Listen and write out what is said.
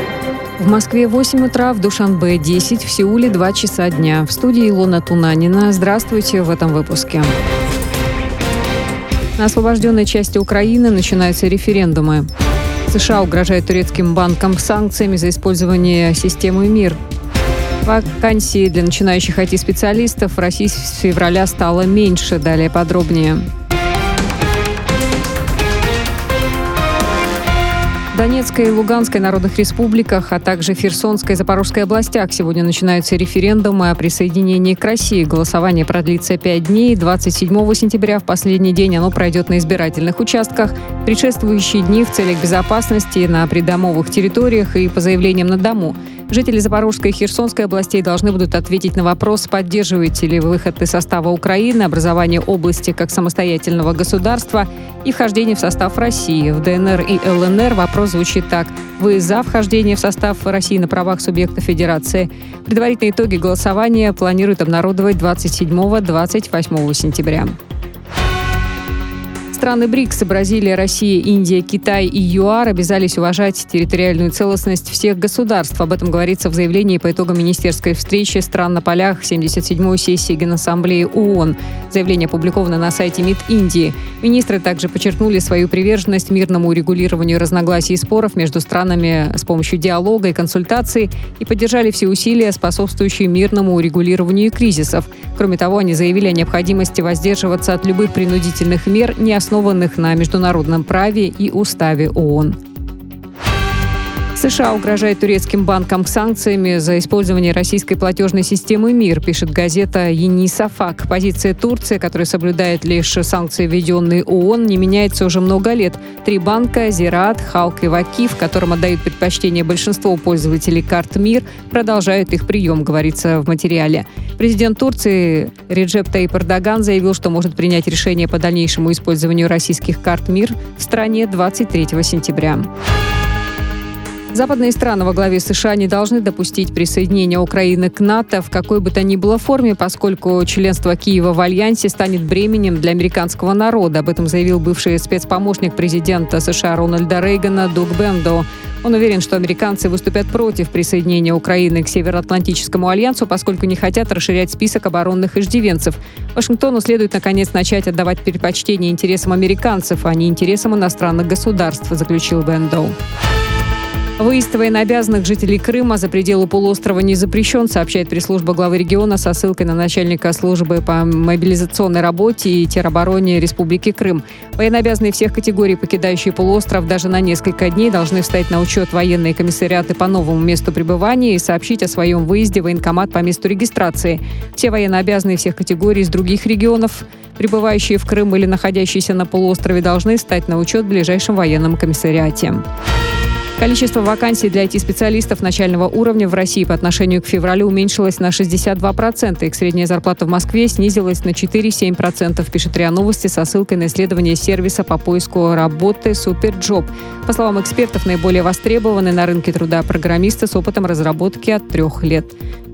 В Москве 8 утра, в Душанбе 10, в Сеуле 2 часа дня. В студии Илона Тунанина. Здравствуйте в этом выпуске. На освобожденной части Украины начинаются референдумы. США угрожают турецким банкам санкциями за использование системы МИР. Вакансии для начинающих IT-специалистов в России с февраля стало меньше. Далее подробнее. В Донецкой и Луганской народных республиках, а также в Херсонской и Запорожской областях сегодня начинаются референдумы о присоединении к России. Голосование продлится 5 дней. 27 сентября, в последний день, оно пройдет на избирательных участках. Предшествующие дни в целях безопасности на придомовых территориях и по заявлениям на дому. Жители Запорожской и Херсонской областей должны будут ответить на вопрос, поддерживаете ли вы выход из состава Украины, образование области как самостоятельного государства и вхождение в состав России. В ДНР и ЛНР вопрос звучит так: вы за вхождение в состав России на правах субъекта федерации? Предварительные итоги голосования планируют обнародовать 27-28 сентября. Страны БРИКС – Бразилия, Россия, Индия, Китай и ЮАР – обязались уважать территориальную целостность всех государств. Об этом говорится в заявлении по итогам министерской встречи стран на полях 77-й сессии Генассамблеи ООН. Заявление опубликовано на сайте МИД Индии. Министры также подчеркнули свою приверженность мирному урегулированию разногласий и споров между странами с помощью диалога и консультаций и поддержали все усилия, способствующие мирному урегулированию кризисов. Кроме того, они заявили о необходимости воздерживаться от любых принудительных мер, не основанных на международном праве и уставе ООН. США угрожает турецким банкам санкциями за использование российской платежной системы МИР, пишет газета «Yeni Şafak». Позиция Турции, которая соблюдает лишь санкции, введенные ООН, не меняется уже много лет. 3 банка – Ziraat, Halk и Vakif, которым отдают предпочтение большинство пользователей карт МИР, продолжают их прием, говорится в материале. Президент Турции Реджеп Тайип Эрдоган заявил, что может принять решение по дальнейшему использованию российских карт МИР в стране 23 сентября. Западные страны во главе США не должны допустить присоединения Украины к НАТО в какой бы то ни было форме, поскольку членство Киева в Альянсе станет бременем для американского народа. Об этом заявил бывший спецпомощник президента США Рональда Рейгана Дуг Бендо. Он уверен, что американцы выступят против присоединения Украины к Североатлантическому альянсу, поскольку не хотят расширять список оборонных иждивенцев. Вашингтону следует, наконец, начать отдавать предпочтение интересам американцев, а не интересам иностранных государств, заключил Бендо. Выезд военнообязанных жителей Крыма за пределы полуострова не запрещен, сообщает пресс-служба главы региона со ссылкой на начальника службы по мобилизационной работе и теробороне Республики Крым. Военнообязанные всех категорий, покидающие полуостров даже на несколько дней, должны встать на учет военные комиссариаты по новому месту пребывания и сообщить о своем выезде в военкомат по месту регистрации. Все военнообязанные всех категорий из других регионов, прибывающие в Крым или находящиеся на полуострове, должны встать на учет в ближайшем военном комиссариате. Количество вакансий для IT-специалистов начального уровня в России по отношению к февралю уменьшилось на 62%. Их средняя зарплата в Москве снизилась на 4,7%, пишет РИА Новости со ссылкой на исследование сервиса по поиску работы SuperJob. По словам экспертов, наиболее востребованы на рынке труда программисты с опытом разработки от 3 лет.